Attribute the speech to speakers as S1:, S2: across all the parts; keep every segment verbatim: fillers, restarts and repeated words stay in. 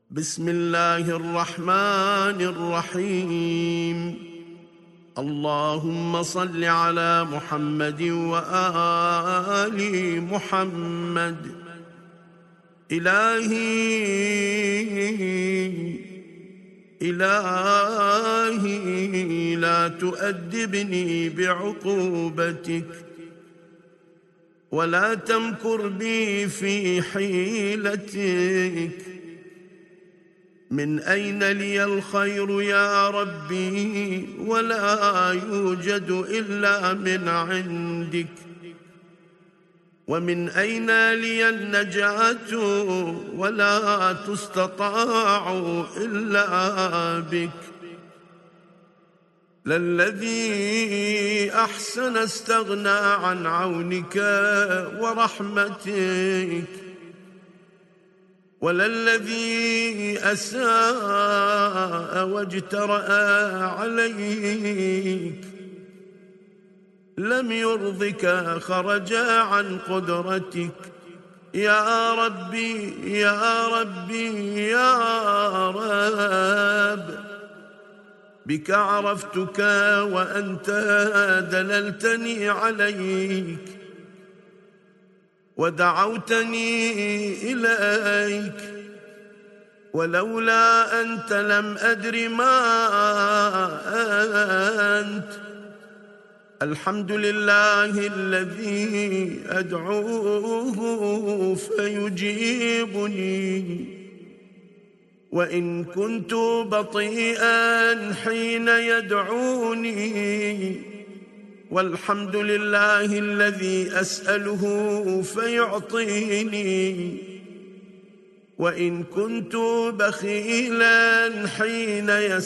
S1: بسم الله الرحمن الرحيم. اللهم صل على محمد وآل محمد. إلهي إلهي لا تؤدبني بعقوبتك ولا تمكر بي في حيلتك. من أين لي الخير يا ربي ولا يوجد إلا من عندك. ومن أين لي النجاة ولا تستطاع إلا بك. للذي أحسن استغنى عن عونك ورحمتك، وللذي أساء واجترأ عليك لم يرضك خرج عن قدرتك. يا ربي يا ربي يا رب، بك عرفتك وأنت دللتني عليك ودعوتني إليك، ولولا أنت لم أدر ما أنت. الحمد لله الذي أدعوه فيجيبني، وإن كنت بطيئا حين يدعوني. والحمد لله الذي أسأله فيعطيني، وإن كنت بخيلا حين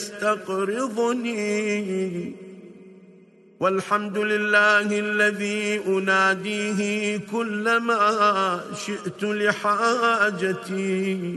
S1: يستقرضني. والحمد لله الذي أناديه كلما شئت لحاجتي،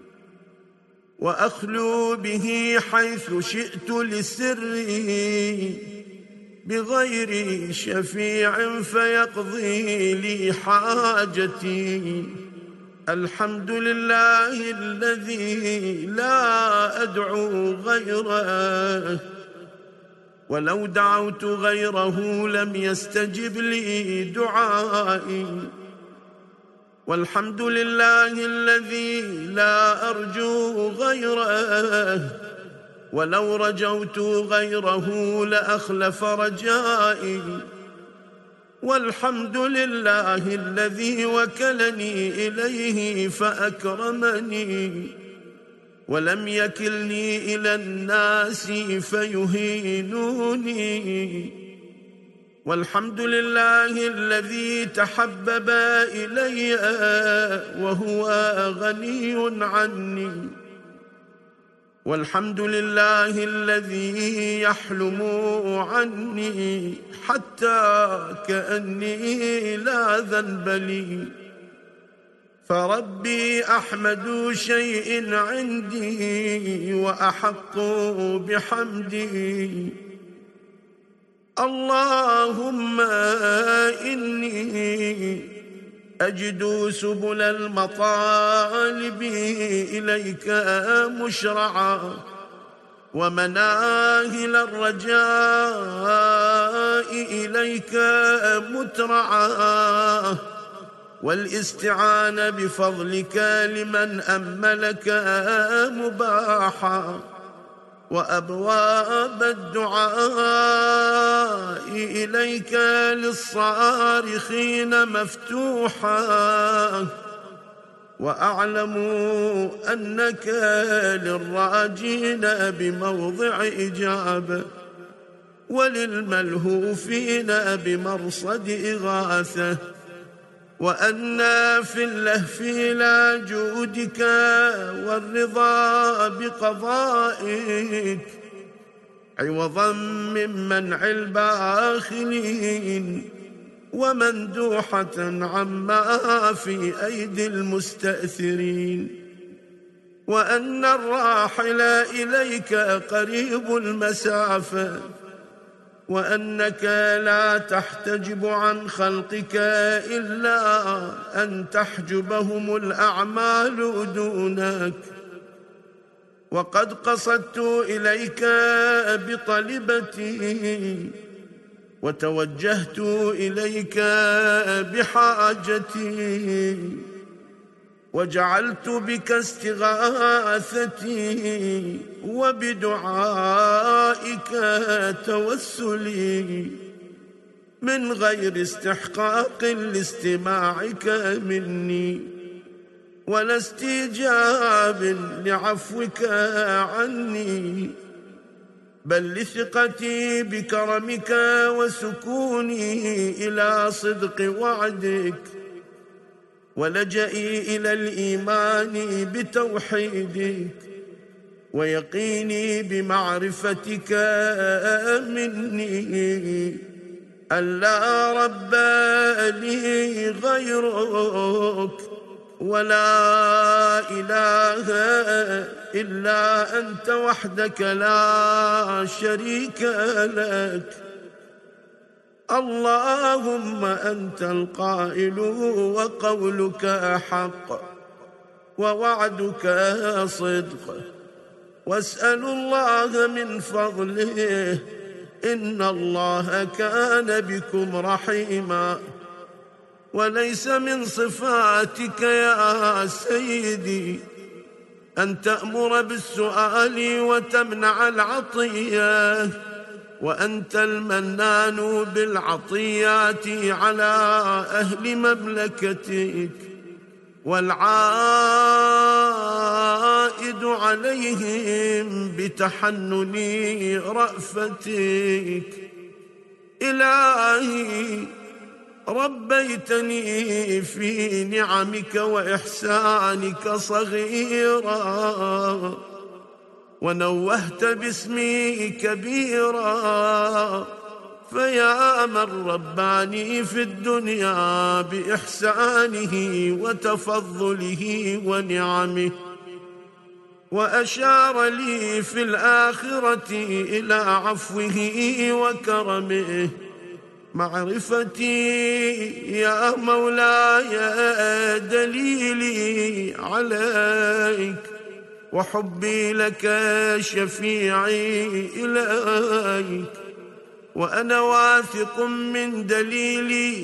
S1: وأخلو به حيث شئت لسري، بغير شفيع فيقضي لي حاجتي. الحمد لله الذي لا أدعو غيره، ولو دعوت غيره لم يستجب لي دعائي. والحمد لله الذي لا أرجو غيره، ولو رجوت غيره لأخلف رجائي. والحمد لله الذي وكلني إليه فأكرمني، ولم يكلني إلى الناس فيهينوني. والحمد لله الذي تحبب إلي وهو غني عني. والحمد لله الذي يحلم عني حتى كأني لا ذنب لي. فربي أحمد شيء عندي وأحق بحمدي. اللهم إني أجد سبل المطالب إليك مشرعا، ومناهل الرجاء إليك مترعا، والاستعانة بفضلك لمن أملك مباحا، وأبواب الدعاء إليك للصارخين مفتوحا. وأعلم أنك للراجين بموضع إجابة، وللملهوفين بمرصد إغاثة، وأن في اللهف لا جودك والرضا بقضائك عوضا من منع الباخلين، ومندوحة عما في أيدي المستأثرين. وأن الراحل إليك قريب المسافة، وأنك لا تحتجب عن خلقك إلا أن تحجبهم الأعمال دونك، وقد قصدت إليك بطلبتي، وتوجهت إليك بحاجتي، وجعلت بك استغاثتي، وبدعائك توسلي، من غير استحقاق لاستماعك مني ولا استيجاب لعفوك عني، بل لثقتي بكرمك وسكوني إلى صدق وعدك، ولجئي إلى الإيمان بتوحيدك، ويقيني بمعرفتك مني أن لا رب لي غيرك، ولا إله إلا أنت وحدك لا شريك لك. اللهم أنت القائل وقولك حق ووعدك صدق، واسأل الله من فضله، إن الله كان بكم رحيما. وليس من صفاتك يا سيدي أن تأمر بالسؤال وتمنع العطية، وأنت المنان بالعطيات على أهل مملكتك، والعائد عليهم بتحنن رأفتك. إلهي ربيتني في نعمك وإحسانك صغيرا، ونوهت باسمي كبيرا، فيا من رباني في الدنيا بإحسانه وتفضله ونعمه، وأشار لي في الآخرة إلى عفوه وكرمه. معرفتي يا مولاي دليلي عليك، وحبي لك شفيعي إليك، وأنا واثق من دليلي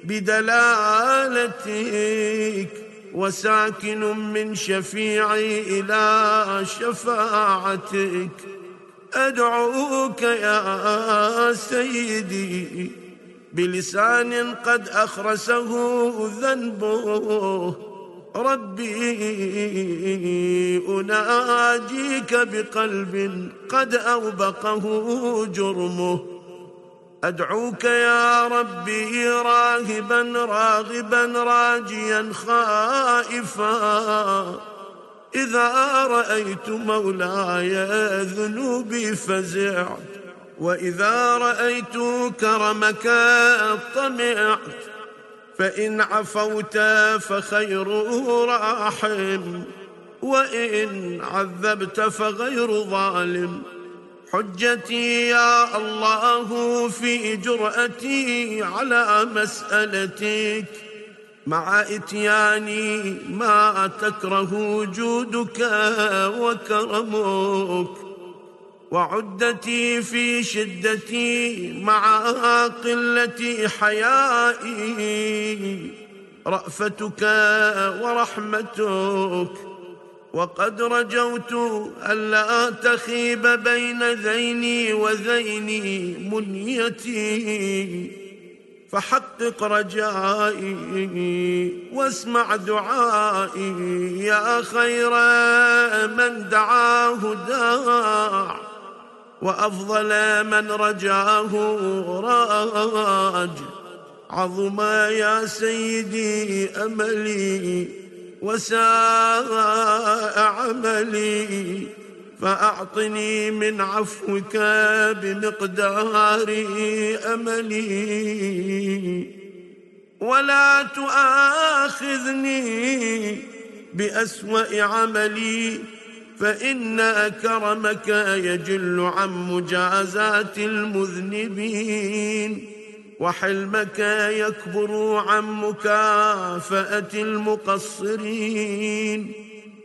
S1: بدلالتك، وساكن من شفيعي إلى شفاعتك. أدعوك يا سيدي بلسان قد أخرسه ذنبه، ربي أناجيك بقلب قد أوبقه جرمه. أدعوك يا ربي راهبا راغبا راجيا خائفا، إذا رأيت مولاي ذنوبي فزعت، وإذا رأيت كرمك طمعت، فإن عفوت فخير راحم، وإن عذبت فغير ظالم. حجتي يا الله في جرأتي على مسألتك، مع إتياني ما تكره جودك وكرمك، وعدتي في شدتي مع قلة حيائي، رأفتك ورحمتك. وقد رجوت ألا تخيب بين ذيني وذيني منيتي، فحقق رجائي واسمع دعائي يا خير من دعاه داع، وأفضل من رجاه راج. عظم يا سيدي أملي وساء عملي، فأعطني من عفوك بمقدار أملي، ولا تؤاخذني بأسوأ عملي، فإن كرمك يجل عن مجازات المذنبين، وحلمك يكبر عن مكافأة المقصرين.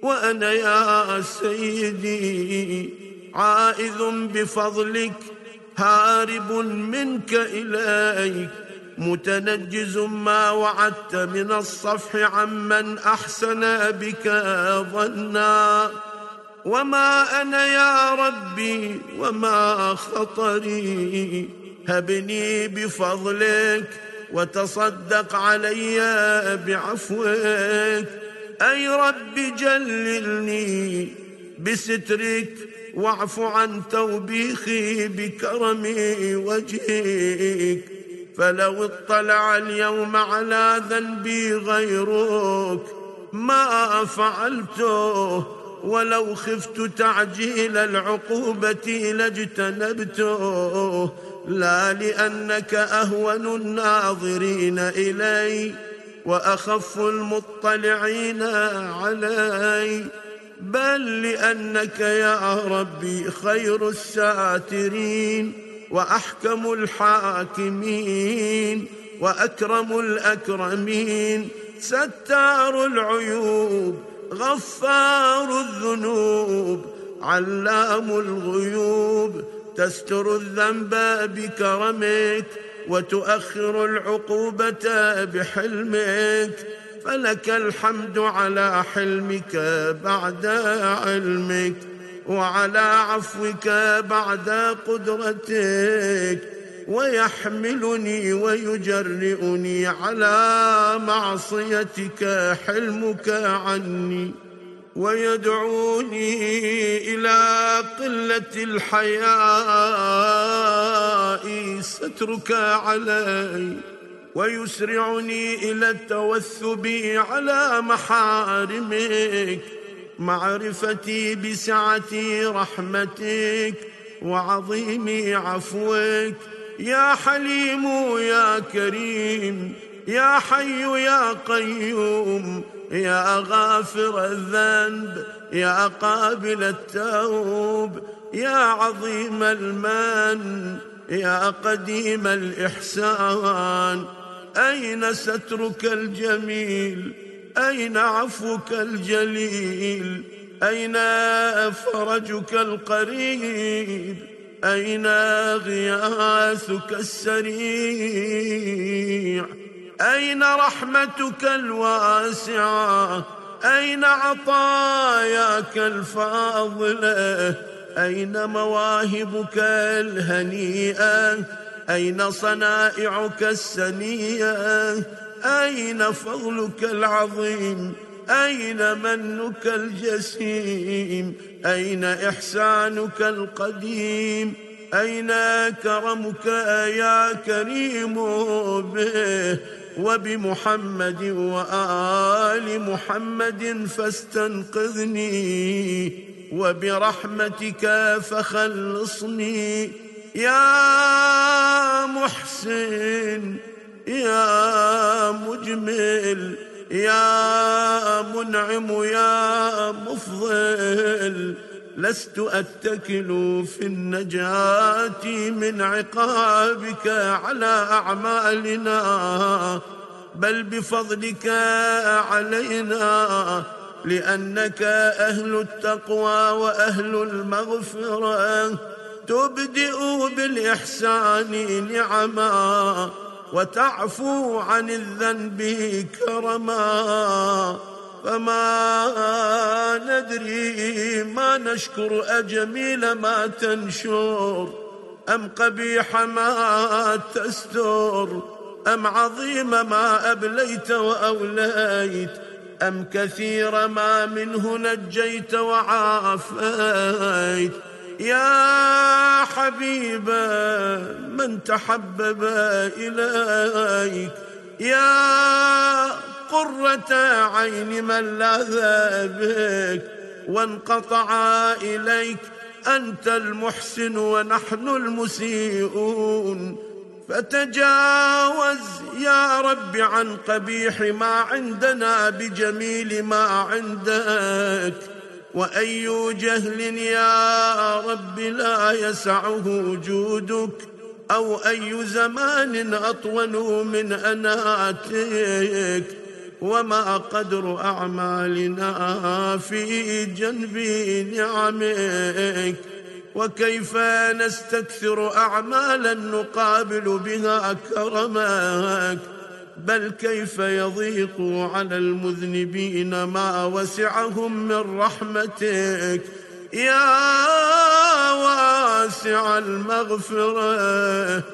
S1: وأنا يا سيدي عائذ بفضلك هارب منك إليك متنجز ما وعدت من الصفح عمن أحسن بك ظنا. وما أنا يا ربي وما خطري، هبني بفضلك وتصدق علي بعفوك. أي رب جللني بسترك واعف عن توبيخي بكرم وجهك. فلو اطلع اليوم على ذنبي غيرك ما فعلته، ولو خفت تعجيل العقوبة لاجتنبته. لا لأنك أهون الناظرين إلي وأخف المطلعين علي، بل لأنك يا ربي خير الساترين وأحكم الحاكمين وأكرم الأكرمين، ستار العيوب غفار الذنوب علام الغيوب، تستر الذنب بكرمك وتؤخر العقوبة بحلمك. فلك الحمد على حلمك بعد علمك، وعلى عفوك بعد قدرتك، ويحملني ويجرئني على معصيتك حلمك عني، ويدعوني إلى قلة الحياء سترك علي، ويسرعني إلى التوثب على محارمك. معرفتي بسعة رحمتك وعظيم عفوك، يا حليم يا كريم يا حي يا قيوم، يا غافر الذنب يا قابل التوب، يا عظيم المن يا قديم الإحسان. أين سترك الجميل؟ أين عفوك الجليل؟ أين فرجك القريب؟ أين غياثك السريع؟ أين رحمتك الواسعة؟ أين عطاياك الفاضلة؟ أين مواهبك الهنيئة؟ أين صنائعك السنية؟ أين فضلك العظيم؟ أين منك الجسيم؟ أين إحسانك القديم؟ أين كرمك يا كريم به وبمحمد وآل محمد فاستنقذني، وبرحمتك فخلصني يا محسن يا مجمل يا منعم يا مفضل. لست أتكل في النجاة من عقابك على أعمالنا، بل بفضلك علينا، لأنك أهل التقوى وأهل المغفرة. تبدئ بالإحسان نعما وتعفو عن الذنب كرما، فما ندري ما نشكر أجميل ما تنشر أم قبيح ما تستر، أم عظيم ما أبليت وأوليت، أم كثير ما منه نجيت وعافيت. يا حبيب من تحبب إليك، يا قرة عين من لاذ بك وانقطع إليك، أنت المحسن ونحن المسيئون. فتجاوز يا رب عن قبيح ما عندنا بجميل ما عندك. وأي جهل يا رب لا يسعه جودك، أو أي زمان أطول من أناتك. وما قدر أعمالنا في جنب نعمك، وكيف نستكثر أعمالا نقابل بها كرمك، بل كيف يضيق على المذنبين ما وسعهم من رحمتك يا واسع المغفرة،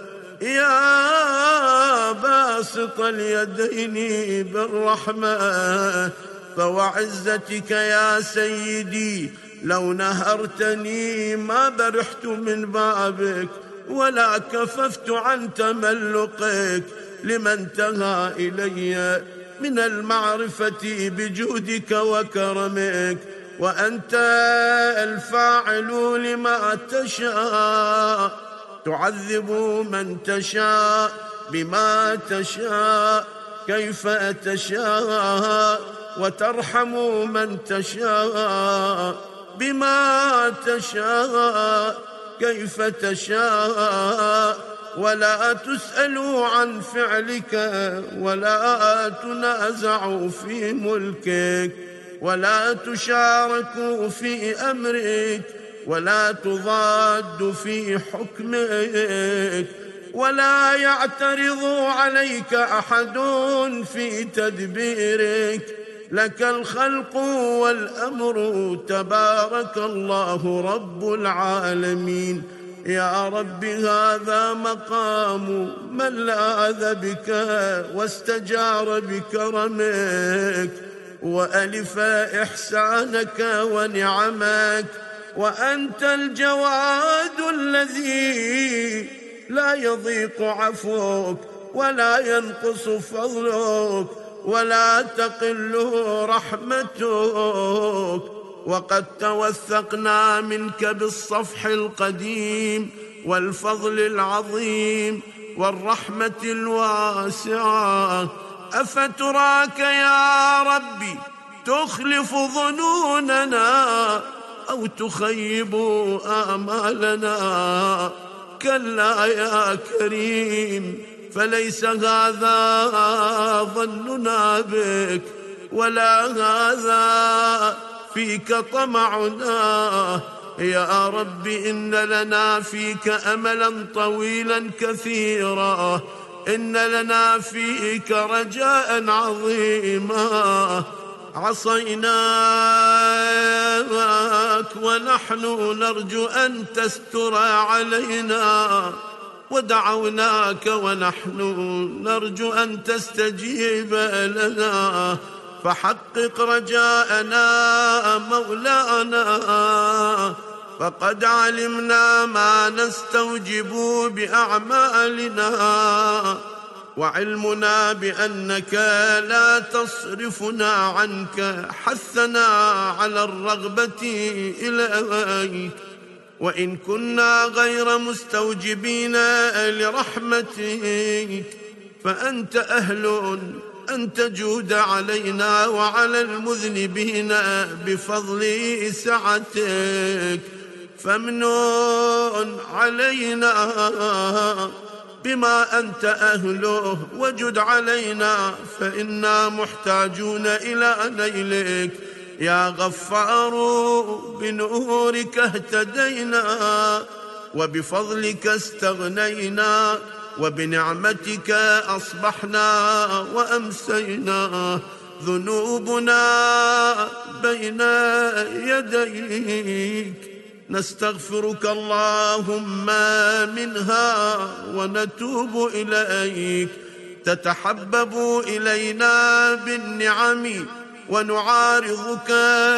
S1: يا باسط اليدين بالرحمة. فوعزتك يا سيدي لو نهرتني ما برحت من بابك ولا كففت عن تملقك لما انتهى إلي من المعرفة بجودك وكرمك، وأنت الفاعل لما تشاء، تعذب من تشاء بما تشاء كيف تشاء، وترحم من تشاء بما تشاء كيف تشاء، ولا تسأل عن فعلك ولا تنازع في ملكك، ولا تشارك في أمرك ولا تضاد في حكمك، ولا يعترض عليك أحد في تدبيرك. لك الخلق والأمر تبارك الله رب العالمين. يا رب هذا مقام من لاذ بك واستجار بكرمك وألف إحسانك ونعمك، وأنت الجواد الذي لا يضيق عفوك ولا ينقص فضلك ولا تقل رحمتك. وقد توثقنا منك بالصفح القديم والفضل العظيم والرحمة الواسعة، أفتراك يا ربي تخلف ظنوننا أو تخيب آمالنا؟ كلا يا كريم، فليس هذا ظننا بك ولا هذا فيك طمعنا. يا رب إن لنا فيك أملا طويلا كثيرا، إن لنا فيك رجاء عظيما. عصيناك ونحن نرجو أن تستر علينا، ودعوناك ونحن نرجو أن تستجيب لنا، فحقق رجاءنا مولانا. فقد علمنا ما نستوجب بأعمالنا، وعلمنا بأنك لا تصرفنا عنك حثنا على الرغبة إليك، وإن كنا غير مستوجبين لرحمتك فأنت أهل أن تجود علينا وعلى المذنبين بفضل سعتك. فامنن علينا بما أنت أهله وجد علينا، فإنا محتاجون إلى نيلك يا غفار. بنورك اهتدينا وبفضلك استغنينا، وبنعمتك أصبحنا وأمسينا. ذنوبنا بين يديك نستغفرك اللهم منها ونتوب إليك. تتحبب إلينا بالنعم ونعارضك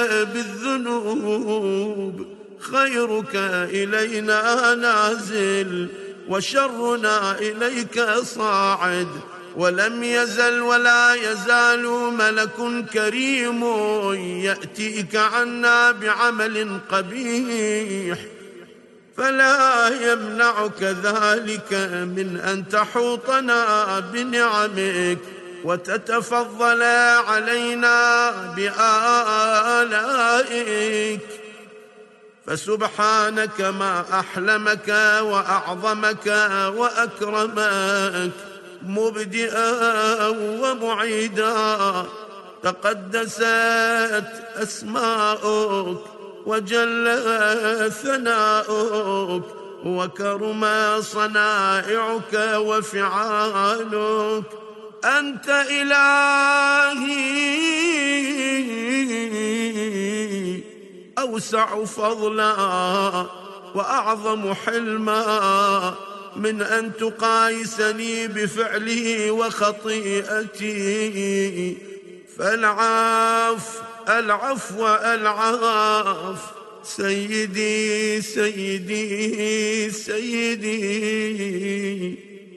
S1: بالذنوب، خيرك إلينا نازل وشرنا إليك صاعد، ولم يزل ولا يزال ملك كريم يأتيك عنا بعمل قبيح، فلا يمنعك ذلك من أن تحوطنا بنعمك وتتفضل علينا بآلائك. فسبحانك ما أحلمك وأعظمك وأكرمك، مبدئا ومعيدا تقدست أسماؤك وجل ثناؤك وكرم صنائعك وفعالك. أنت إلهي أوسع فضلا وأعظم حلما من أن تقايسني بفعلي وخطيئتي، فالعفو العفو العاف سيدي سيدي سيدي.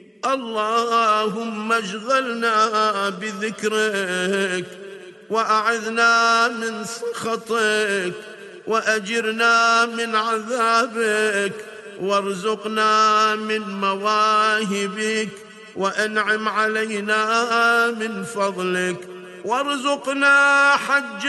S1: اللهم اشغلنا بذكرك وأعذنا من سخطك وأجرنا من عذابك وارزقنا من مواهبك وأنعم علينا من فضلك وارزقنا حج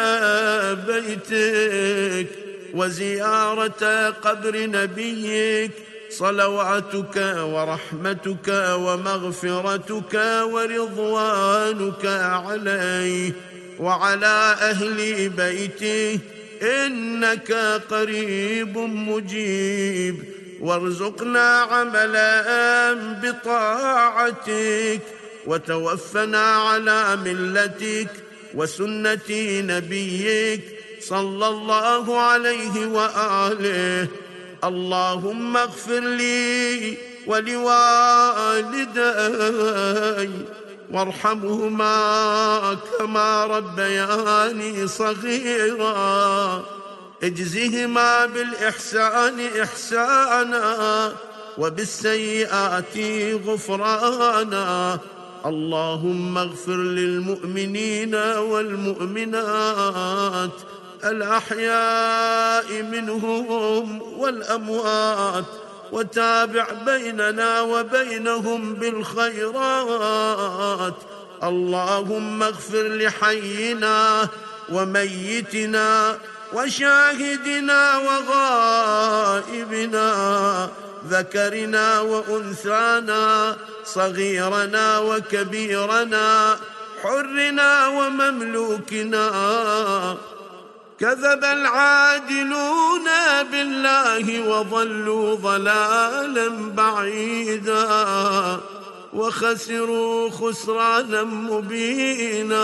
S1: بيتك وزيارة قبر نبيك، صلواتك ورحمتك ومغفرتك ورضوانك عليه وعلى أهل بيته، إنك قريب مجيب. وارزقنا عملا بطاعتك وتوفنا على ملتك وسنة نبيك صلى الله عليه وآله. اللهم اغفر لي ولوالدي وارحمهما كما ربياني صغيرا، اجزهما بالإحسان إحسانا وبالسيئات غفرانا. اللهم اغفر للمؤمنين والمؤمنات الأحياء منهم والأموات، وتابع بيننا وبينهم بالخيرات. اللهم اغفر لحينا وميتنا وشاهدنا وغائبنا، ذكرنا وأنثانا، صغيرنا وكبيرنا، حرنا ومملوكنا. كذب العادلون بالله وضلوا ضلالا بعيدا وخسروا خسرانا مبينا.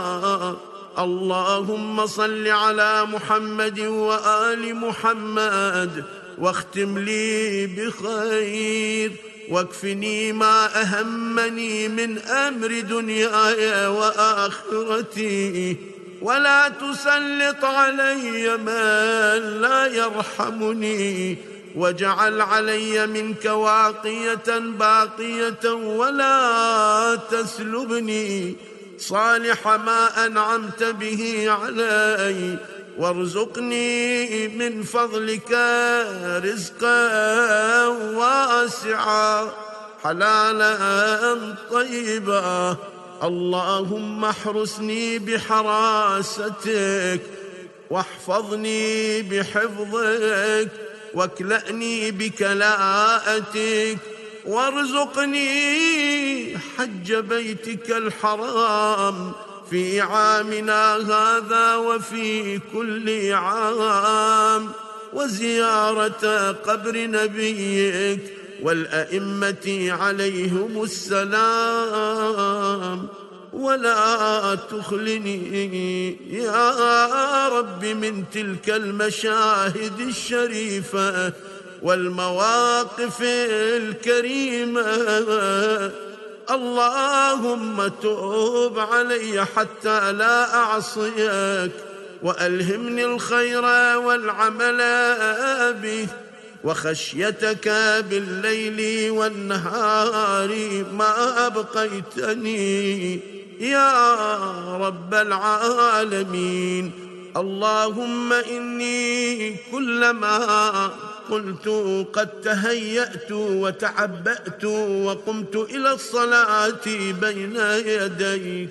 S1: اللهم صل على محمد وآل محمد واختم لي بخير واكفني ما أهمني من أمر دنياي وآخرتي، ولا تسلط علي من لا يرحمني، واجعل علي منك واقية باقية ولا تسلبني صالح ما أنعمت به علي، وارزقني من فضلك رزقا واسعا حلالا طيبا. اللهم احرسني بحراستك واحفظني بحفظك واكلأني بكلاءتك، وارزقني حج بيتك الحرام في عامنا هذا وفي كل عام، وزيارة قبر نبيك والأئمة عليهم السلام. ولا تخلني يا رب من تلك المشاهد الشريفة والمواقف الكريمة. اللهم تؤب علي حتى لا أعصيك، وألهمني الخير والعمل به وخشيتك بالليل والنهار ما أبقيتني يا رب العالمين. اللهم إني كلما قلت قد تهيأت وتعبأت وقمت إلى الصلاة بين يديك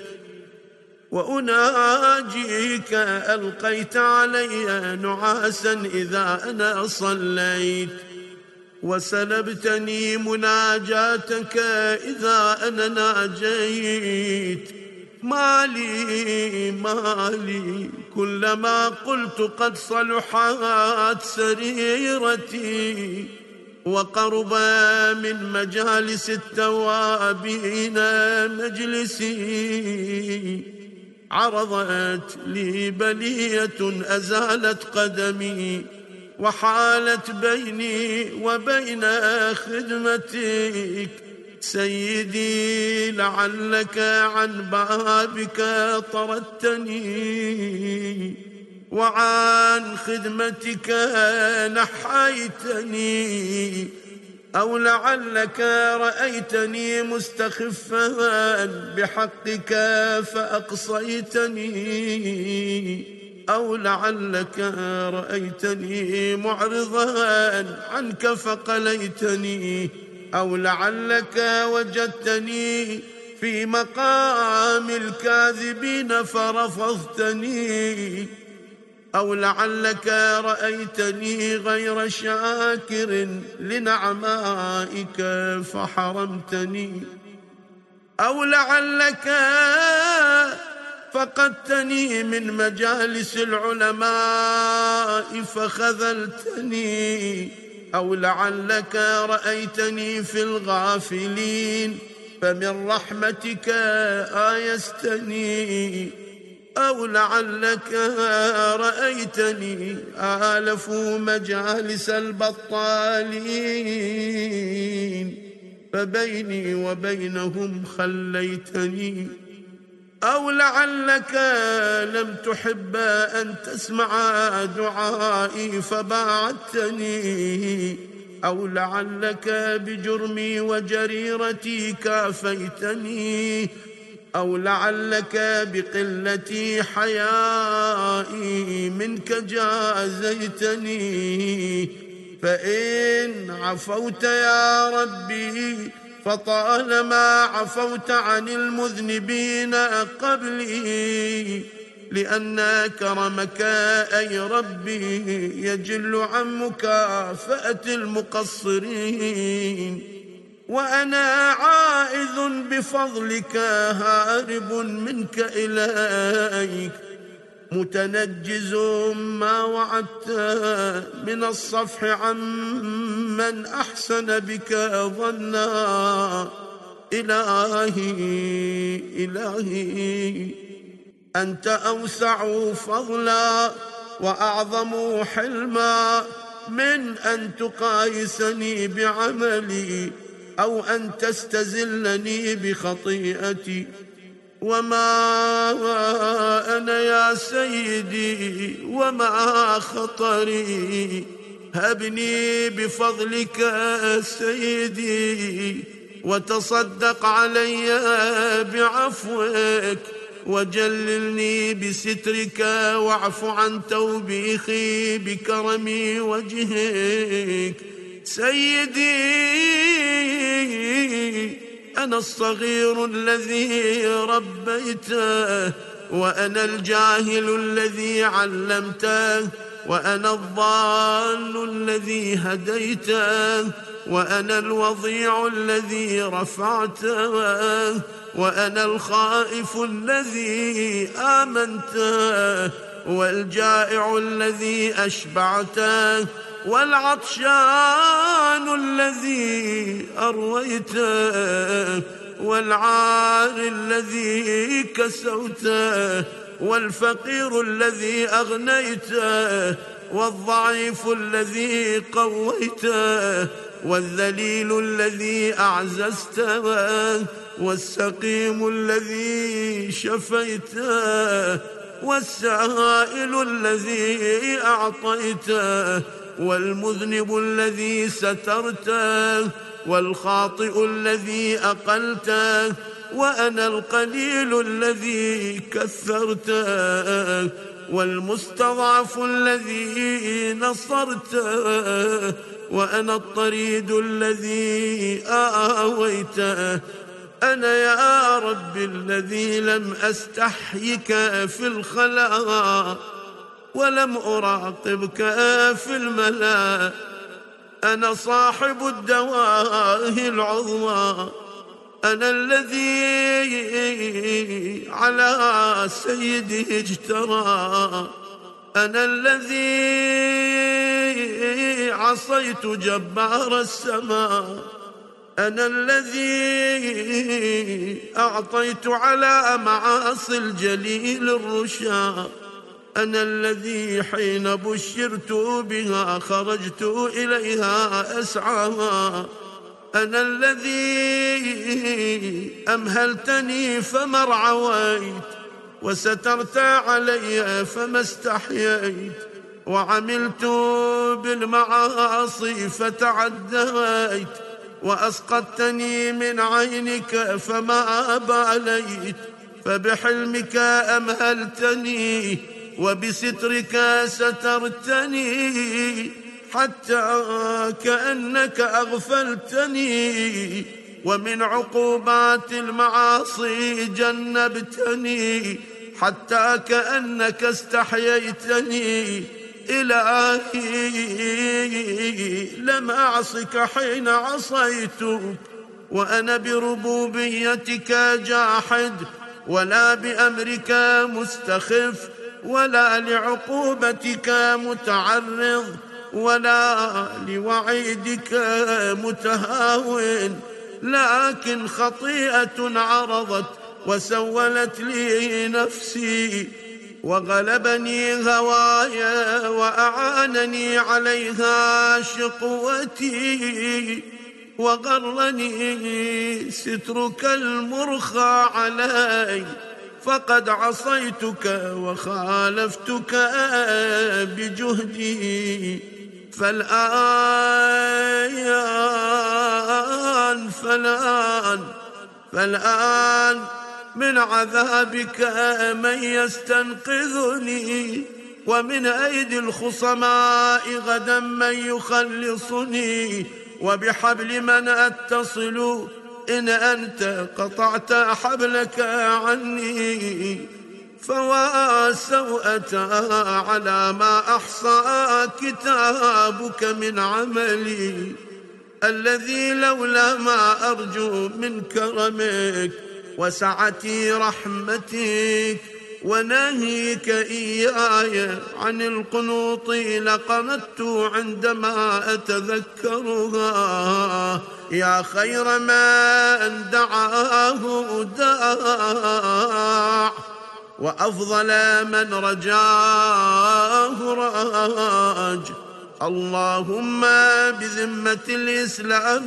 S1: وأناجيك ألقيت علي نعاسا إذا أنا صليت، وسلبتني مناجاتك إذا أنا ناجيت، مالي مالي كلما قلت قد صلحت سريرتي وقرب من مجالس التوابين مجلسي، عرضت لي بلية أزالت قدمي وحالت بيني وبين خدمتك. سيدي لعلك عن بابك طردتني وعن خدمتك نحيتني، أو لعلك رأيتني مستخفا بحقك فأقصيتني، أو لعلك رأيتني معرضا عنك فقليتني، أو لعلك وجدتني في مقام الكاذبين فرفضتني، أو لعلك رأيتني غير شاكر لنعمائك فحرمتني، أو لعلك فقدتني من مجالس العلماء فخذلتني، أو لعلك رأيتني في الغافلين فمن رحمتك آيستني، أو لعلك رأيتني آلف مجالس البطالين فبيني وبينهم خليتني، أو لعلك لم تحب أن تسمع دعائي فباعدتني، أو لعلك بجرمي وجريرتي كافيتني، أو لعلك بقلة حيائي منك جازيتني. فإن عفوت يا ربي فطالما عفوت عن المذنبين قبلي، لأن كرمك أي ربي يجل عن مكافأة المقصرين، وأنا عائذ بفضلك هارب منك إليك، متنجز ما وعدت من الصفح عمن أحسن بك ظنا. إلهي إلهي أنت أوسع فضلا وأعظم حلما من أن تقايسني بعملي أو أن تستزلني بخطيئتي. وما أنا يا سيدي وما خطري، هبني بفضلك سيدي وتصدق علي بعفوك، وجللني بسترك واعف عن توبيخي بكرم وجهك. سيدي أنا الصغير الذي ربيته، وأنا الجاهل الذي علمته، وأنا الضال الذي هديته، وأنا الوضيع الذي رفعته، وأنا الخائف الذي آمنته، والجائع الذي أشبعته، والعطشان الذي أرويته، والعار الذي كسوته، والفقير الذي أغنيته، والضعيف الذي قويته، والذليل الذي أعززته، والسقيم الذي شفيته، والسائل الذي أعطيته، والمذنب الذي سترته، والخاطئ الذي أقلته، وأنا القليل الذي كثرته، والمستضعف الذي نصرته، وأنا الطريد الذي آويته. أنا يا رب الذي لم أستحيك في الخلاء ولم أراقبك في الملاء. أنا صاحب الدواهي العظمى أنا الذي على سيدي اجترى، أنا الذي عصيت جبار السماء، أنا الذي أعطيت على معاصي الجليل الرشا، أنا الذي حين بشرت بها خرجت إليها أسعاها، أنا الذي أمهلتني فما ارعويت، وسترت علي فما استحييت، وعملت بالمعاصي فتعديت، وأسقطتني من عينك فما باليت، فبحلمك أمهلتني وبسترك سترتني، حتى كأنك أغفلتني، ومن عقوبات المعاصي جنبتني، حتى كأنك استحييتني. إلهي لم أعصك حين عصيتك، وأنا بربوبيتك جاحد، ولا بأمرك مستخف، ولا لعقوبتك متعرض، ولا لوعيدك متهاون، لكن خطيئة عرضت وسولت لي نفسي، وغلبني هوايا وأعانني عليها شقوتي، وغرني سترك المرخى علي، فقد عصيتك وخالفتك بجهدي. فالآن فالآن فالآن من عذابك من يستنقذني، ومن أيدي الخصماء غدا من يخلصني، وبحبل من أتصل إن أنت قطعت حبلك عني. فوا سوءة على ما أحصى كتابك من عملي، الذي لولا ما أرجو من كرمك وسعة رحمتك وناهيك إياي عن القنوط لقنطت عندما أتذكرها. يا خير من دعاه داع، وأفضل من رجاه راج. اللهم بذمة الإسلام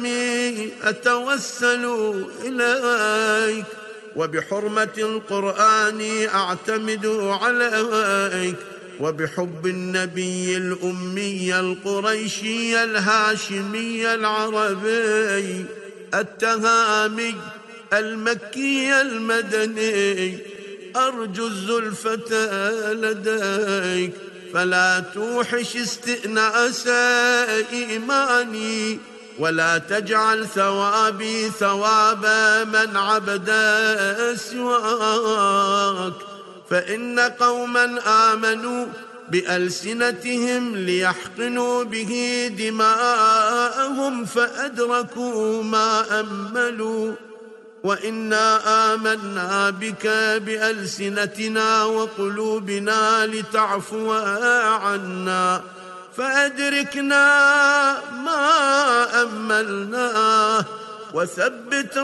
S1: أتوسل إليك، وبحرمة القرآن أعتمد عليك، وبحب النبي الأمي القريشي الهاشمي العربي التهامي المكي المدني، أرجو الزلفة لديك، فلا توحش استئناس إيماني، ولا تجعل ثوابي ثواب من عبد سواك. فإن قوما آمنوا بألسنتهم ليحقنوا به دماءهم فأدركوا ما أملوا، وإنا آمنا بك بألسنتنا وقلوبنا لتعفو عنا، فأدركنا ما أملناه، وثبت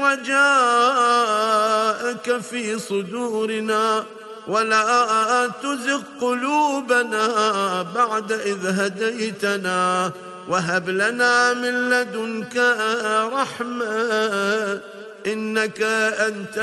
S1: رجاءك في صدورنا، ولا تزغ قلوبنا بعد إذ هديتنا، وهب لنا من لدنك رحمة إنك أنت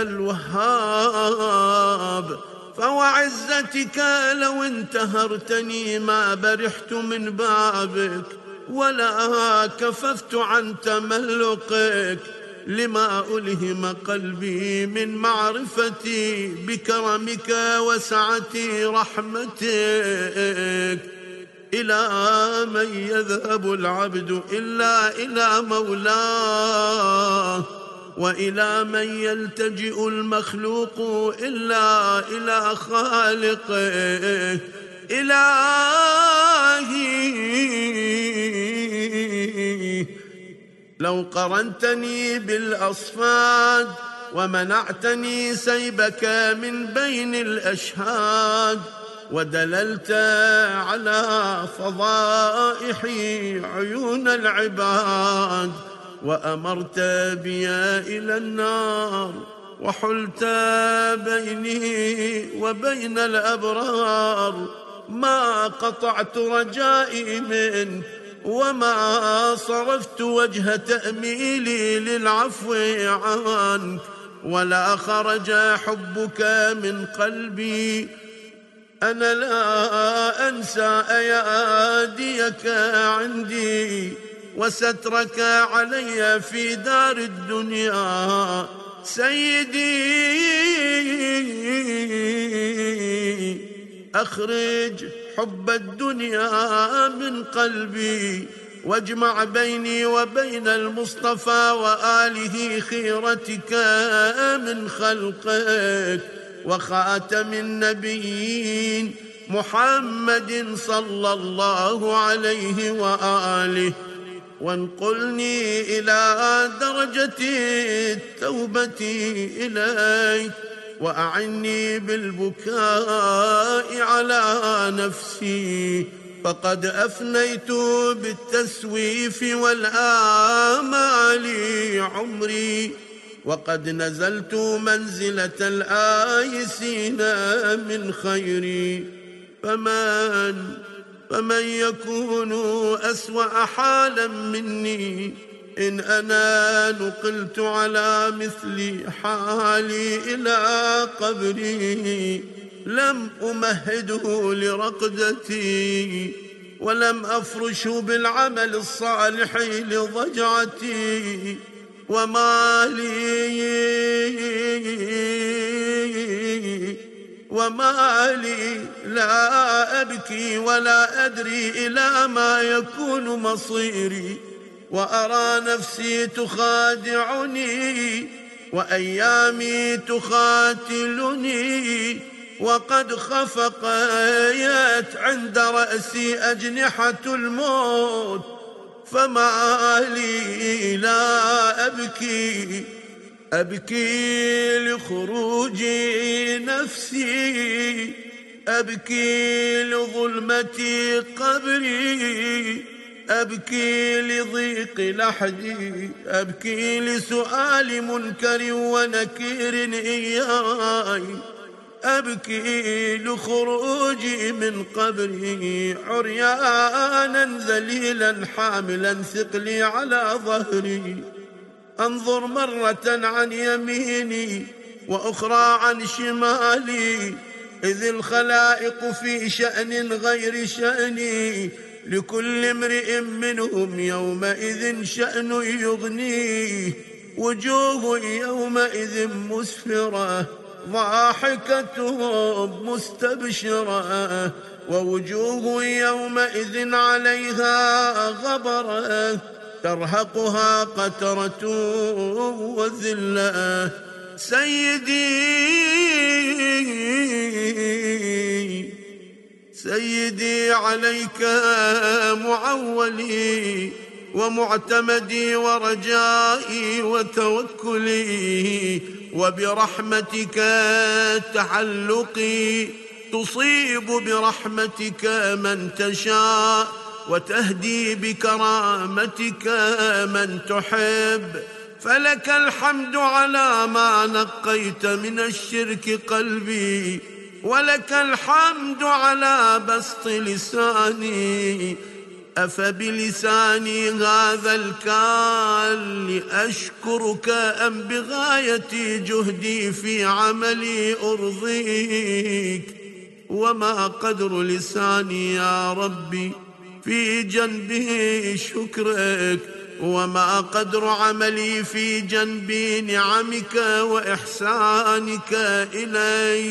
S1: الوهاب. فوعزتك لو انتهرتني ما برحت من بابك، ولا كففت عن تملقك، لما ألهم قلبي من معرفتي بكرمك وسعة رحمتك. إلى من يذهب العبد إلا إلى مولاه، وإلى من يلتجئ المخلوق إلا إلى خالقه. إلهي لو قرنتني بالأصفاد ومنعتني سيبك من بين الأشهاد، ودللت على فضائح عيون العباد، وأمرت بي إلى النار، وحلت بيني وبين الأبرار. ما قطعت رجائي منك وما صرفت وجه تأميلي للعفو عنك، ولا خرج حبك من قلبي. أنا لا أنسى أياديك عندي وسترك علي في دار الدنيا. سيدي أخرج حب الدنيا من قلبي، واجمع بيني وبين المصطفى وآله خيرتك من خلقك وخاتم النبيين محمد صلى الله عليه وآله، وانقلني إلى درجة التوبة إليك، وأعني بالبكاء على نفسي، فقد أفنيت بالتسويف والآمال عمري، وقد نزلت منزلة الآيسين من خيري. فمن فمن يكون أسوأ حالا مني إن أنا نقلت على مثل حالي إلى قبري، لم أمهده لرقدتي ولم أفرشه بالعمل الصالح لضجعتي، وما لي وما لي لا أبكي ولا أدري إلى ما يكون مصيري، وأرى نفسي تخادعني وأيامي تخاتلني، وقد خفقت عند رأسي أجنحة الموت، فما لي لا أبكي أبكي لخروج نفسي، أبكي لظلمة قبري، أبكي لضيق لحدي، أبكي لسؤال منكر ونكير إياي، أبكي لخروجي من قبري عريانا ذليلا حاملا ثقلي على ظهري. أنظر مرة عن يميني وأخرى عن شمالي، إذ الخلائق في شأن غير شأني، لكل امرئ منهم يومئذ شأن يغنيه، وجوه يومئذ مسفرة ضاحكة مستبشرة، ووجوه يومئذ عليها غبرة ترهقها قترة وذلة. سيدي سيدي عليك معولي ومعتمدي ورجائي وتوكلي، وبرحمتك تعلقي، تصيب برحمتك من تشاء وتهدي بكرامتك من تحب. فلك الحمد على ما نقيت من الشرك قلبي، ولك الحمد على بسط لساني. أفبلساني هذا الكال أشكرك أم بغاية جهدي في عملي أرضيك؟ وما قدر لساني يا ربي في جنبه شكرك، وما قدر عملي في جنب نعمك وإحسانك إلي.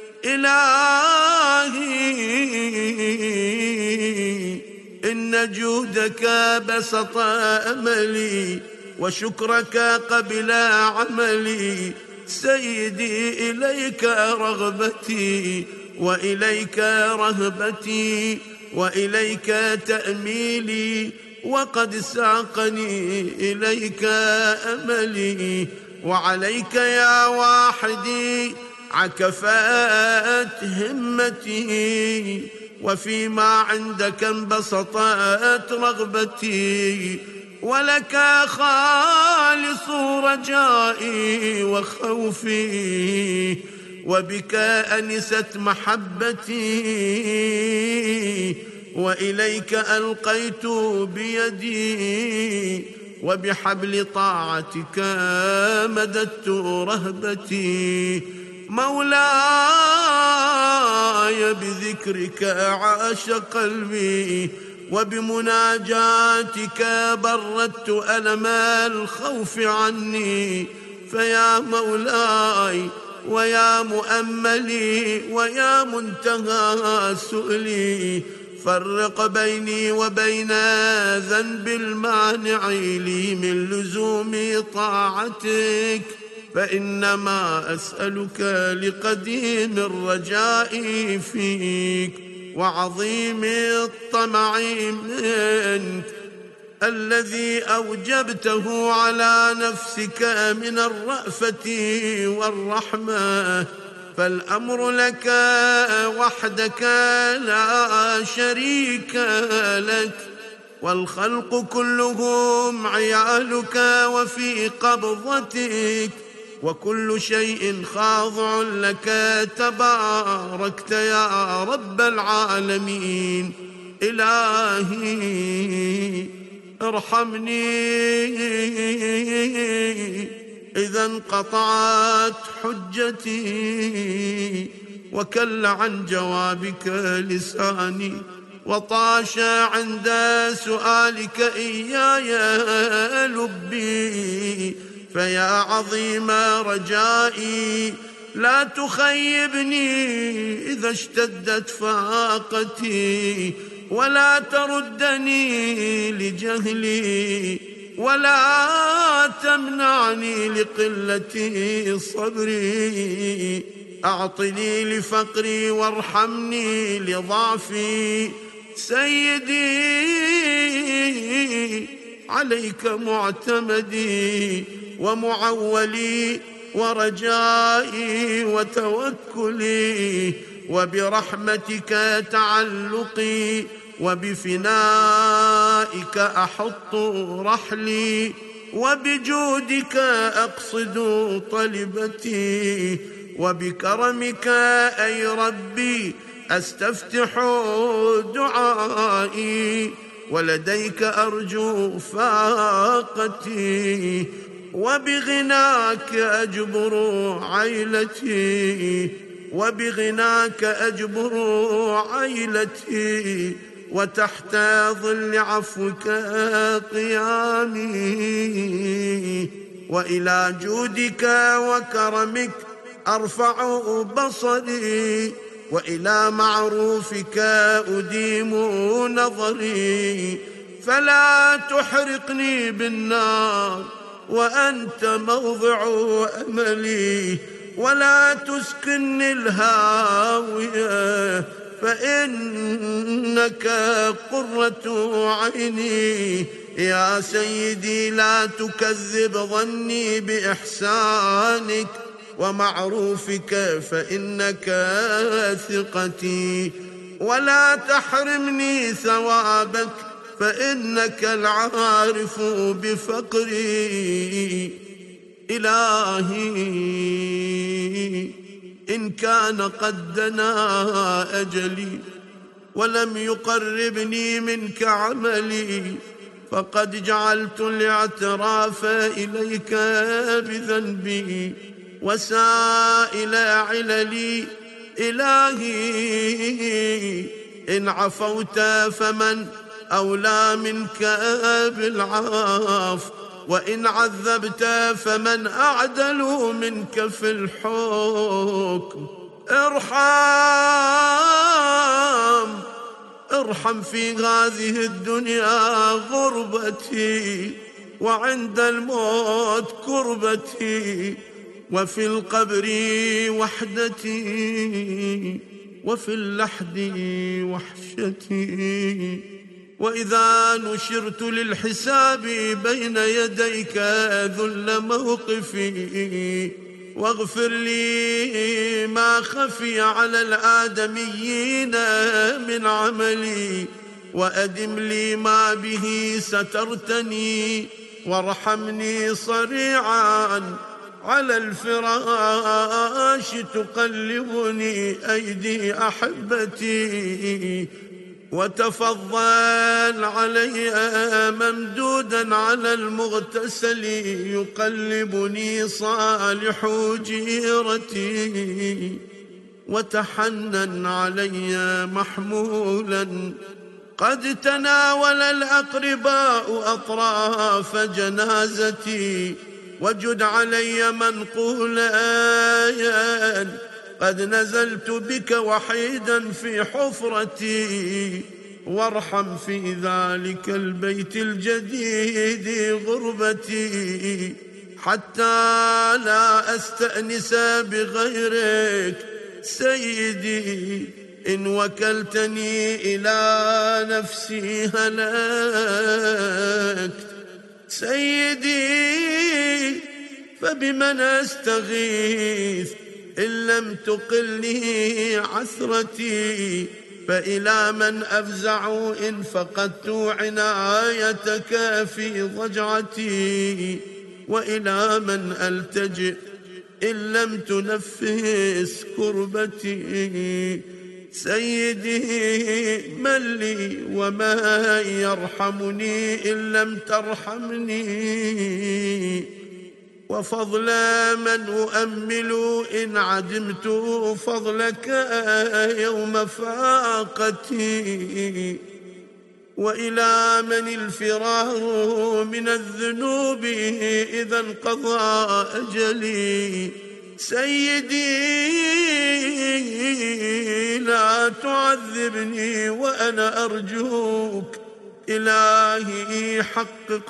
S1: إلهي إن جودك بسط أملي وشكرك قبل عملي. سيدي إليك رغبتي وإليك رهبتي وإليك تأميلي، وقد ساقني إليك أملي. وعليك يا واحدي عكفت همتي، وفيما عندك انبسطت رغبتي، ولك خالص رجائي وخوفي، وبك أنست محبتي، وإليك ألقيت بيدي، وبحبل طاعتك مددت رهبتي. مولاي بذكرك عاش قلبي، وبمناجاتك بردت ألم الخوف عني. فيا مولاي ويا مؤملي ويا منتهى سؤلي، فرق بيني وبين ذنب المانع لي من لزوم طاعتك، فإنما أسألك لقديم الرجاء فيك وعظيم الطمع منك، الذي أوجبته على نفسك من الرأفة والرحمة. فالأمر لك وحدك لا شريك لك، والخلق كلهم عيالك وفي قبضتك، وكل شيء خاضع لك تباركت يا رب العالمين. إلهي ارحمني إذا انقطعت حجتي، وكل عن جوابك لساني، وطاش عند سؤالك إياي لبي. فيا عظيم رجائي لا تخيبني إذا اشتدت فاقتي، ولا تردني لجهلي، ولا تمنعني لقلة صبري. أعطني لفقري وارحمني لضعفي. سيدي عليك معتمدي ومعولي ورجائي وتوكلي، وبرحمتك تعلقي، وبفنائك أحط رحلي، وبجودك أقصد طلبتي، وبكرمك أي ربي أستفتح دعائي، ولديك أرجو فاقتي، وبغناك أجبر عيلتي، وبغناك أجبر عيلتي، وتحت ظل عفوك قيامي. وإلى جودك وكرمك أرفع بصري، وإلى معروفك أديم نظري. فلا تحرقني بالنار وأنت موضع أملي، ولا تسكنني الهاوية فإنك قرة عيني. يا سيدي لا تكذب ظني بإحسانك ومعروفك فإنك ثقتي، ولا تحرمني ثوابك فإنك العارف بفقري. إلهي إن كان قد دنا أجلي ولم يقربني منك عملي، فقد جعلت الاعتراف إليك بذنبي وسائل عللي. إلهي إن عفوت فمن أولى منك بالعفو، وإن عذبت فمن أعدل منك في الحكم. ارحم ارحم في هذه الدنيا غربتي، وعند الموت كربتي، وفي القبر وحدتي، وفي اللحد وحشتي. وإذا نشرت للحساب بين يديك ذل موقفي، واغفر لي ما خفي على الآدميين من عملي، وأدم لي ما به سترتني، وارحمني صريعا على الفراش تقلبني أيدي أحبتي، وتفضل علي ممدودا على المغتسل يقلبني صالح جيرتي، وتحنن علي محمولا قد تناول الأقرباء أطراف جنازتي، وجد علي منقولا قد نزلت بك وحيدا في حفرتي، وارحم في ذلك البيت الجديد غربتي، حتى لا أستأنس بغيرك سيدي، إن وكلتني إلى نفسي هلكت سيدي، فبمن أستغيث إن لم تقلني عثرتي، فإلى من أفزع إن فقدت عنايتك في ضجعتي، وإلى من ألتجئ إن لم تنفس كربتي، سيدي من لي وما يرحمني إن لم ترحمني، وفضل من أؤمل إن عدمت فضلك يوم فاقتي، وإلى من الفرار من الذنوب إذا انقضى أجلي، سيدي لا تعذبني وأنا أرجوك، إلهي حقق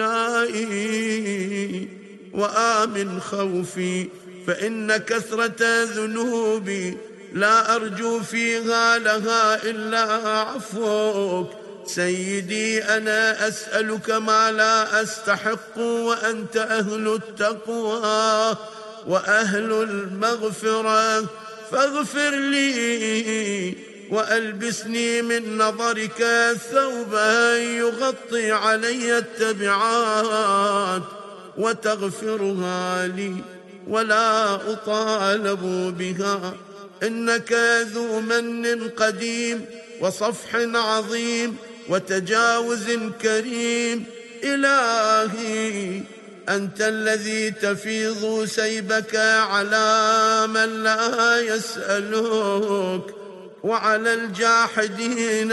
S1: رجائي وآمن خوفي، فإن كثرة ذنوبي لا أرجو فيها لها إلا عفوك، سيدي أنا أسألك ما لا أستحق، وأنت أهل التقوى وأهل المغفرة، فاغفر لي وألبسني من نظرك ثوبا يغطي علي التبعات، وتغفرها لي ولا أطالب بها، إنك ذو من قديم وصفح عظيم وتجاوز كريم، إلهي أنت الذي تفيض سيبك على من لا يسألك، وعلى الجاحدين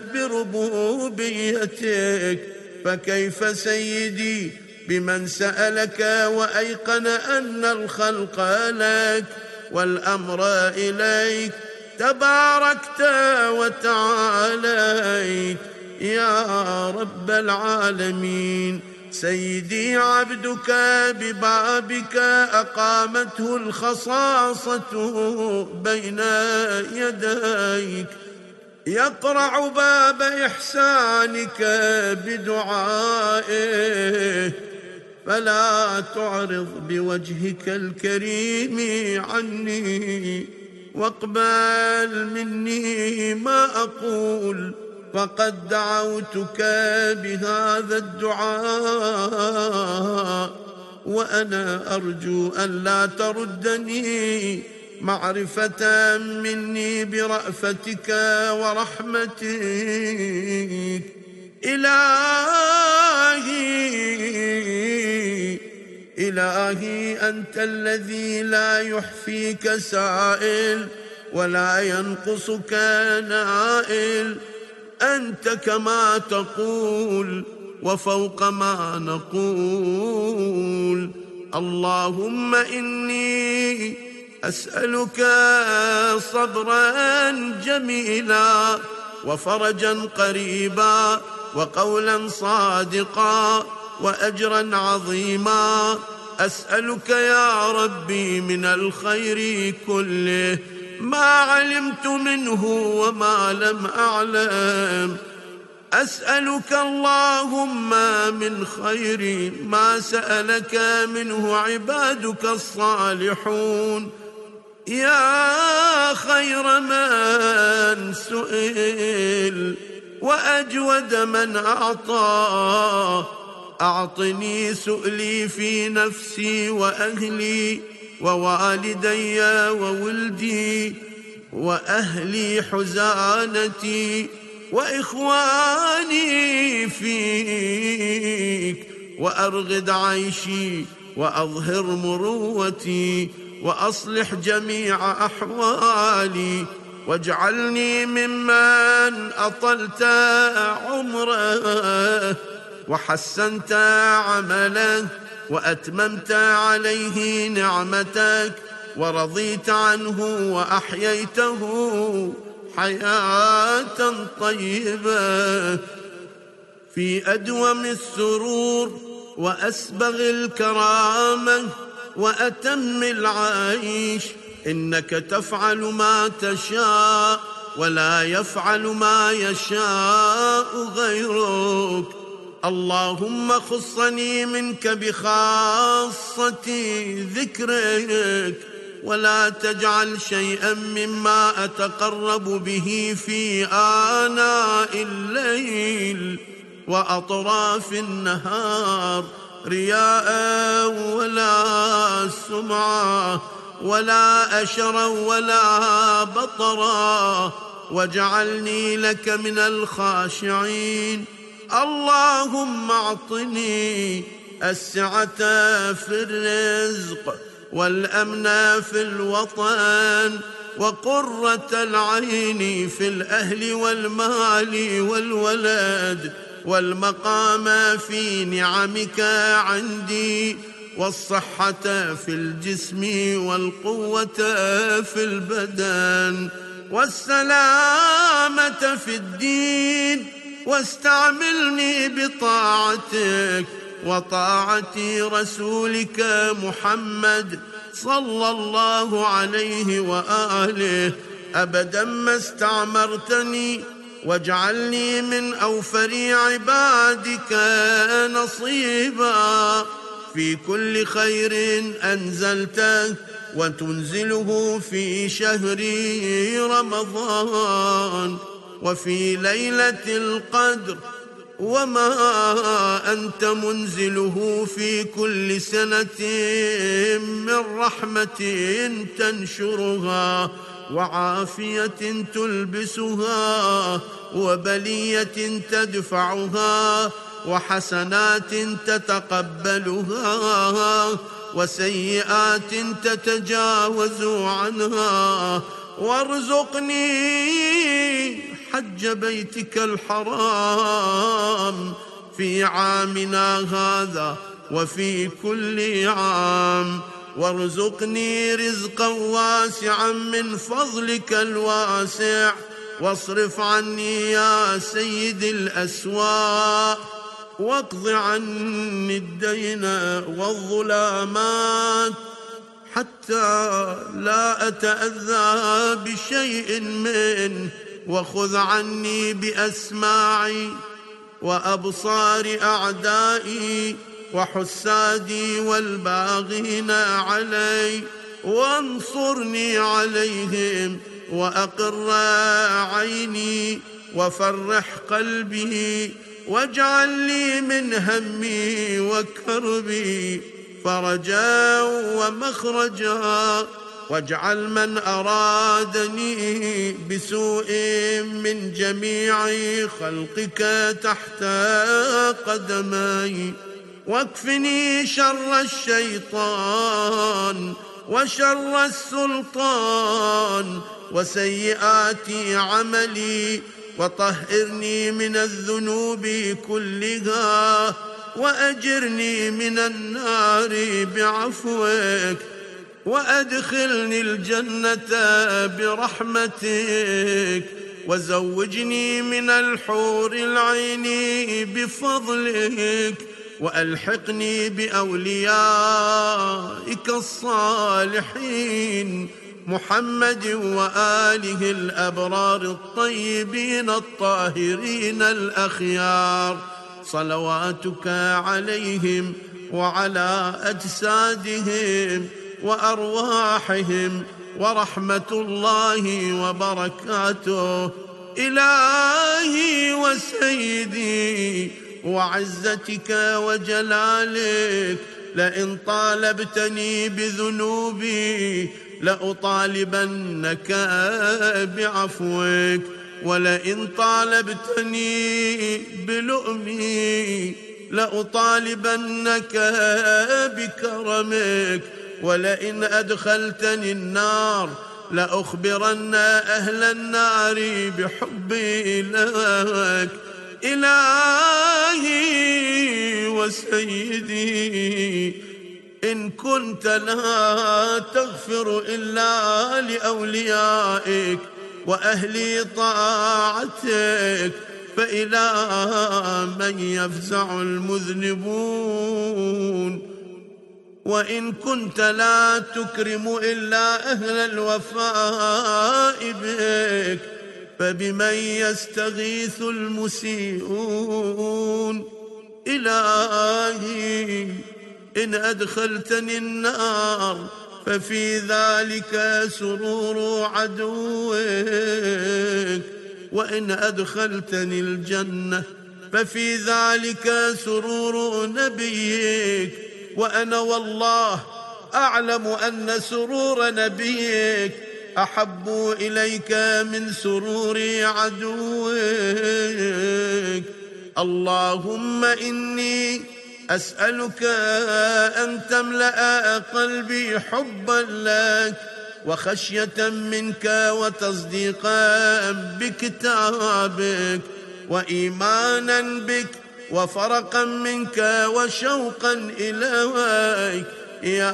S1: بربوبيتك، فكيف سيدي بمن سألك وأيقن أن الخلق لك والأمر إليك، تباركت وتعاليت يا رب العالمين، سيدي عبدك ببابك أقامته الخصاصة بين يديك، يقرع باب إحسانك بدعائه، فلا تعرض بوجهك الكريم عني، واقبل مني ما أقول، فقد دعوتك بهذا الدعاء، وأنا أرجو أن لا تردني معرفة مني برأفتك ورحمتك، إلهي إلهي أنت الذي لا يحفيك سائل ولا ينقصك نائل، أنت كما تقول وفوق ما نقول، اللهم إني أسألك صبرا جميلا وفرجا قريبا وقولا صادقا وأجرا عظيما، أسألك يا ربي من الخير كله ما علمت منه وما لم أعلم، أسألك اللهم من خير ما سألك منه عبادك الصالحون، يا خير من سئل وأجود من أعطى. أعطني سؤلي في نفسي وأهلي ووالدي وولدي وأهلي حزانتي وإخواني فيك، وأرغد عيشي وأظهر مروتي وأصلح جميع أحوالي، واجعلني ممن أطلت عمره وحسنت عمله وأتممت عليه نعمتك ورضيت عنه وأحييته حياة طيبة في أدوم السرور وأسبغ الكرامة وأتم العيش، إنك تفعل ما تشاء ولا يفعل ما يشاء غيرك. اللهم خصني منك بخاصة ذكرك، ولا تجعل شيئا مما أتقرب به في آناء الليل وأطراف النهار رياء ولا سمعة ولا أشرا ولا بطرا، واجعلني لك من الخاشعين. اللهم اعطني السعة في الرزق والأمن في الوطن وقرة العين في الأهل والمال والولد والمقام في نعمك عندي والصحة في الجسم والقوة في البدن والسلامة في الدين، واستعملني بطاعتك وطاعة رسولك محمد صلى الله عليه وآله أبدا ما استعمرتني، واجعلني من أوفر عبادك نصيبا في كل خير أنزلته وتنزله في شهر رمضان وفي ليلة القدر، وما أنت منزله في كل سنة من رحمة تنشرها وعافية تلبسها وبلية تدفعها وحسنات تتقبلها وسيئات تتجاوز عنها، وارزقني حج بيتك الحرام في عامنا هذا وفي كل عام، وارزقني رزقا واسعا من فضلك الواسع، واصرف عني يا سيد الأسواء، واقض عني الدين والظلامات حتى لا أتأذى بشيء منه، وخذ عني بأسماعي وأبصار أعدائي وحسادي والباغين علي، وانصرني عليهم وأقر عيني وفرح قلبي، واجعل لي من همي وكربي فرجا ومخرجا، واجعل من أرادني بسوء من جميع خلقك تحت قدمي، واكفني شر الشيطان وشر السلطان وسيئات عملي، وطهرني من الذنوب كلها، وأجرني من النار بعفوك، وأدخلني الجنة برحمتك، وزوجني من الحور العين بفضلك، وألحقني بأوليائك الصالحين محمد وآله الأبرار الطيبين الطاهرين الأخيار، صلواتك عليهم وعلى أجسادهم وأرواحهم ورحمة الله وبركاته. إلهي وسيدي وعزتك وجلالك، لئن طالبتني بذنوبي لأطالبنك بعفوك، ولئن طالبتني بلؤمي لأطالبنك بكرمك، ولئن أدخلتني النار لأخبرن أهل النار بحبي لك. إلهي وسيدي إن كنت لا تغفر إلا لأوليائك وأهل طاعتك، فإلى من يفزع المذنبون؟ وإن كنت لا تكرم إلا أهل الوفاء بك، فبمن يستغيث المسيئون؟ إلهي إن أدخلتني النار ففي ذلك سرور عدوك، وإن أدخلتني الجنة ففي ذلك سرور نبيك، وأنا والله أعلم أن سرور نبيك أحب إليك من سرور عدوك. اللهم إني أسألك أن تملأ قلبي حبا لك وخشية منك وتصديقا بكتابك وإيمانا بك وفرقا منك وشوقا إليك يا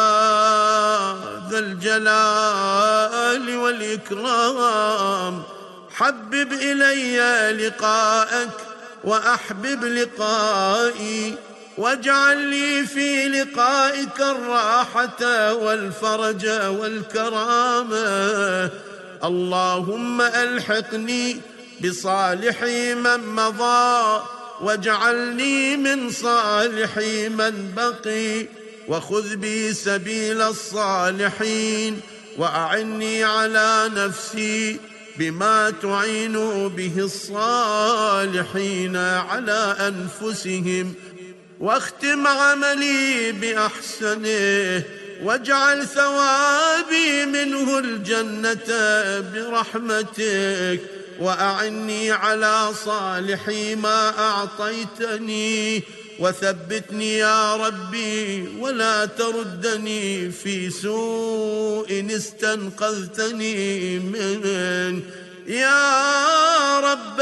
S1: ذا الجلال والإكرام. حبب إلي لقاءك وأحبب لقائي، واجعل لي في لقائك الراحة والفرج والكرامة. اللهم ألحقني بصالح من مضى واجعلني من صالح من بقي، وخذ بي سبيل الصالحين، وأعني على نفسي بما تعين به الصالحين على أنفسهم، واختم عملي بأحسنه، واجعل ثوابي منه الجنة برحمتك، وأعني على صالح ما أعطيتني، وثبتني يا ربي ولا تردني في سوء استنقذتني منه يا رب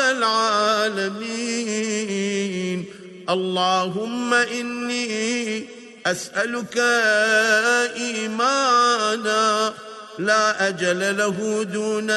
S1: العالمين. اللهم إني أسألك إيمانا لا أجل له دون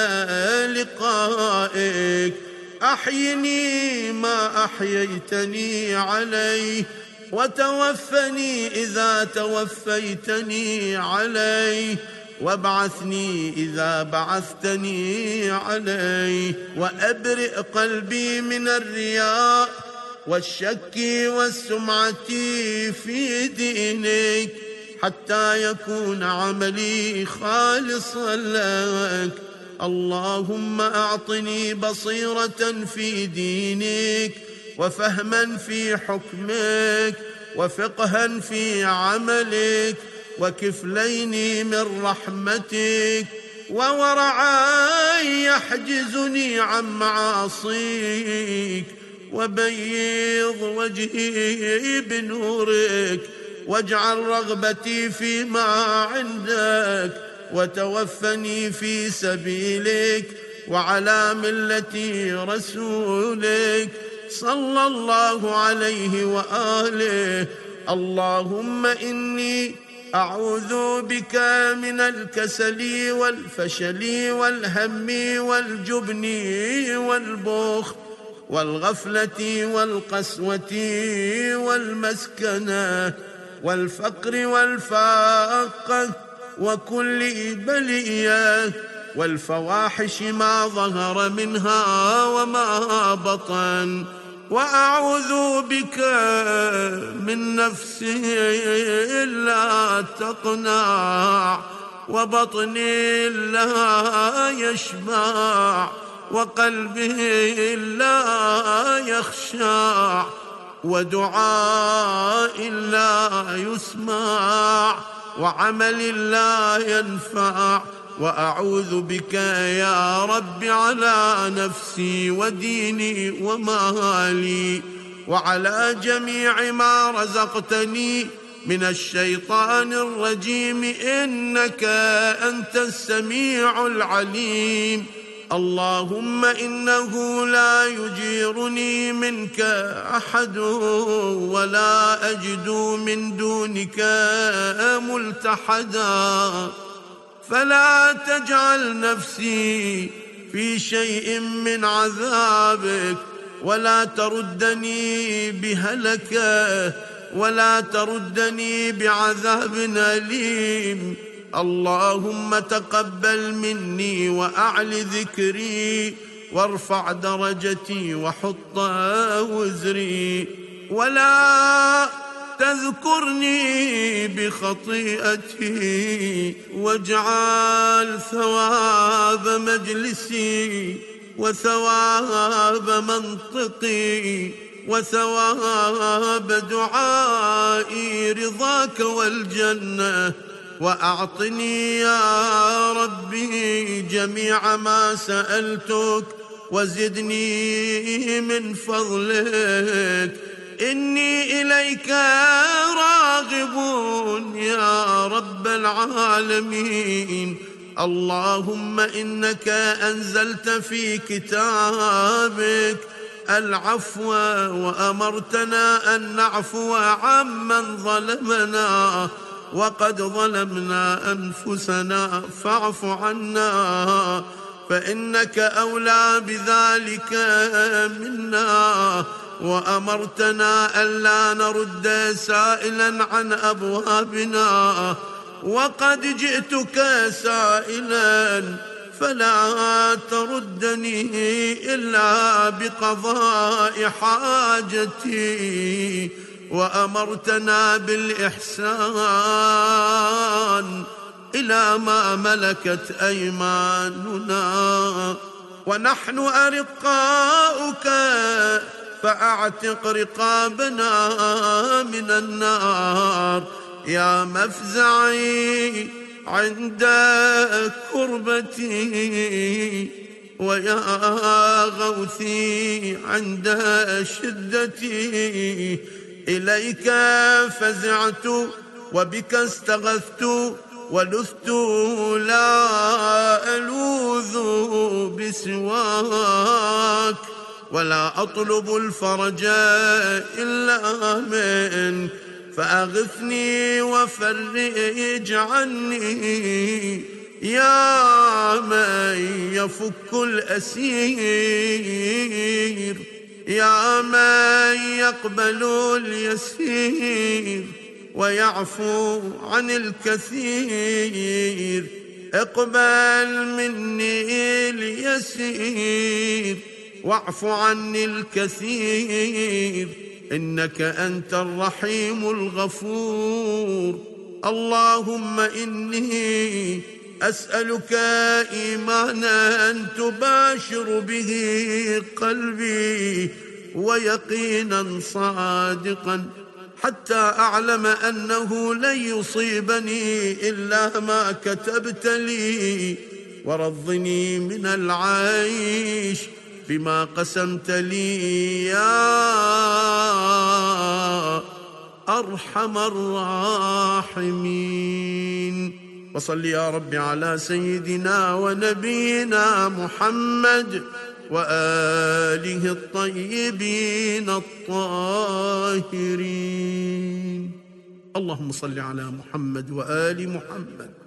S1: لقائك، أحيني ما أحييتني عليه، وتوفني إذا توفيتني عليه، وابعثني إذا بعثتني عليه، وأبرئ قلبي من الرياء والشك والسمعة في دينك، حتى يكون عملي خالصا لك. اللهم أعطني بصيرة في دينك، وفهما في حكمك، وفقها في عملك، وكفلين من رحمتك، وورعا يحجزني عن معاصيك، وبيض وجهي بنورك، واجعل رغبتي فيما عندك، وتوفني في سبيلك وعلى ملة رسولك صلى الله عليه وآله. اللهم إني أعوذ بك من الكسل والفشل والهم والجبن والبخل والغفلة والقسوة والمسكنة والفقر والفاقة وكل بلية، والفواحش ما ظهر منها وما بطن. وأعوذ بك من نفس لا تقنع، وبطن لا يشبع، وقلب لا يخشع، ودعاء لا يسمع، وعمل لا ينفع. وأعوذ بك يا رب على نفسي وديني ومالي وعلى جميع ما رزقتني من الشيطان الرجيم، إنك أنت السميع العليم. اللهم إنه لا يجيرني منك أحد، ولا أجد من دونك ملتحدا، فلا تجعل نفسي في شيء من عذابك، ولا تردني بهلكة، ولا تردني بعذاب أليم. اللهم تقبل مني وأعل ذكري، وارفع درجتي وحط وزري، ولا تذكرني بخطيئتي، واجعل ثواب مجلسي وثواب منطقي وثواب دعائي رضاك والجنة. وأعطني يا ربي جميع ما سألتك، وزدني من فضلك، إني إليك راغب يا رب العالمين. اللهم إنك أنزلت في كتابك العفو، وأمرتنا أن نعفو عمن ظلمنا، وقد ظلمنا أنفسنا فاعف عنا، فإنك أولى بذلك منا. وأمرتنا ألا نرد سائلا عن أبوابنا، وقد جئتك سائلا فلا تردني إلا بقضاء حاجتي. وأمرتنا بالإحسان إلى ما ملكت أيماننا، ونحن أرقاؤك فأعتق رقابنا من النار. يا مفزعي عند كربتي، ويا غوثي عند شدتي، إليك فزعت وبك استغثت، ولثت لا ألوذ بسواك، ولا أطلب الفرج إلا منك، فأغثني وفرج عني يا من يفك الأسير، يا من يقبل اليسير ويعفو عن الكثير. اقبل مني اليسير واعف عني الكثير، إنك أنت الرحيم الغفور. اللهم إني أسألك إيمانا تباشر به قلبي، ويقينا صادقا، حتى أعلم أنه لن يصيبني إلا ما كتبت لي، ورضني من العيش بما قسمت لي يا أرحم الراحمين. وصل يا رب على سيدنا ونبينا محمد وآله الطيبين الطاهرين. اللهم صل على محمد وآل محمد